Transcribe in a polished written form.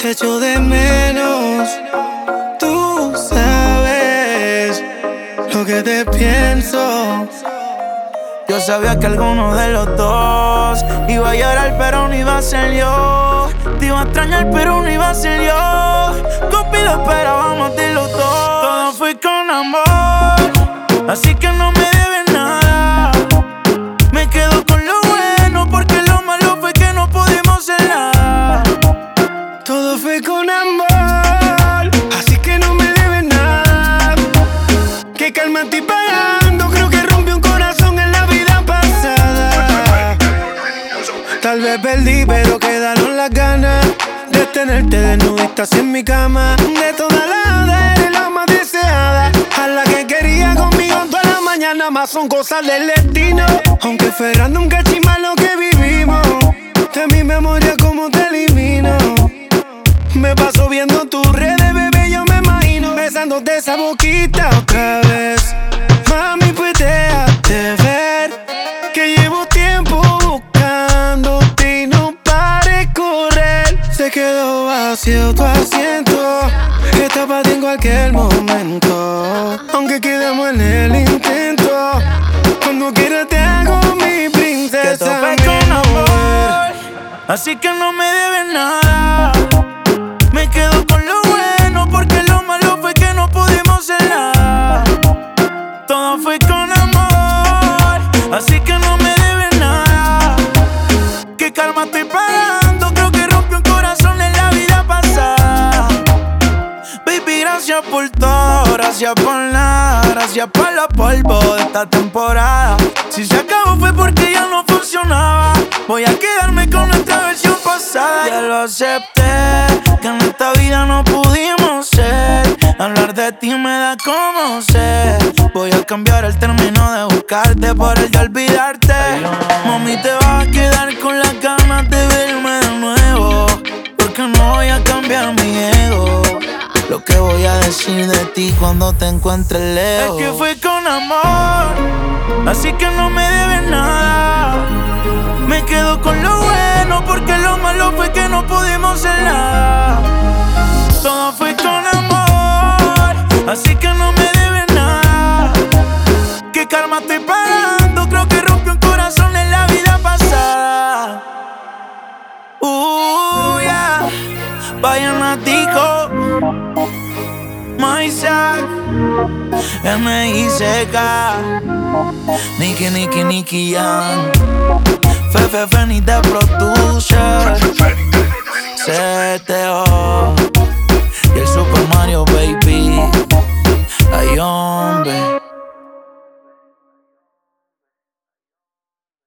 te echo de menos. Tú sabes lo que te pienso. Yo sabía que alguno de los dos iba a llorar, pero no iba a ser yo. Te iba a extrañar, pero no iba a ser yo. Cupido esperábamos de los dos. Todo fue con amor, así que no me debes nada. Me quedo con lo bueno, porque lo malo fue que no pudimos ser nada. Todo fue con amor, así que no me debes nada. ¿Qué calma estoy pagando? Creo que rompí un corazón en la vida pasada. Tal vez perdí, pero quedaron las ganas de tenerte desnudita así en mi cama. De toda la eres la más deseada, a la que quería conmigo toda la mañana. Más son cosas del destino, aunque fue random, que chima lo que vivimos. De mi memoria como te elimino. Me paso viendo tus redes, bebé, yo me imagino besándote esa boquita otra vez. Mami, pues déjate ver que llevo tiempo buscándote y no pare correr. Se quedó vacío tu asiento, está para ti en cualquier momento. Aunque quedemos en el intento, cuando quieras te hago mi princesa. Que todo fue con amor, así que no me debes nada. Me quedo con lo bueno, porque lo malo fue que no pudimos ser nada. Todo fue con amor, así que no me debes nada. ¿Qué calma estoy pagando? Creo que rompí un corazón en la vida pasada. Baby, gracias por todo, gracias por nada, gracias por los polvos de esta temporada. Si se acabó fue porque ya no funcionaba. Voy a quedarme con nuestra versión pasada. Ya lo acepté, que en esta vida no pudimos ser. Hablar de ti me da como sed. Voy a cambiar el término de buscarte por el de olvidarte. Mami, te vas a quedar con las ganas de verme de nuevo, porque no voy a cambiar mi ego. Lo que voy a decir de ti cuando te encuentres lejos es que fue con amor, así que no me debes nada. Me quedo con lo bueno, porque lo malo fue que no pudimos ser nada. Todo fue con amor, así que no me debes nada. ¿Qué karma estoy pagando? Creo que rompí un corazón en la vida pasada. Yeah. Vayan a Tico, Maisak, M.I.C.K, Nicky Young, Fefe Feni de Producer, CTO y el Super Mario Baby.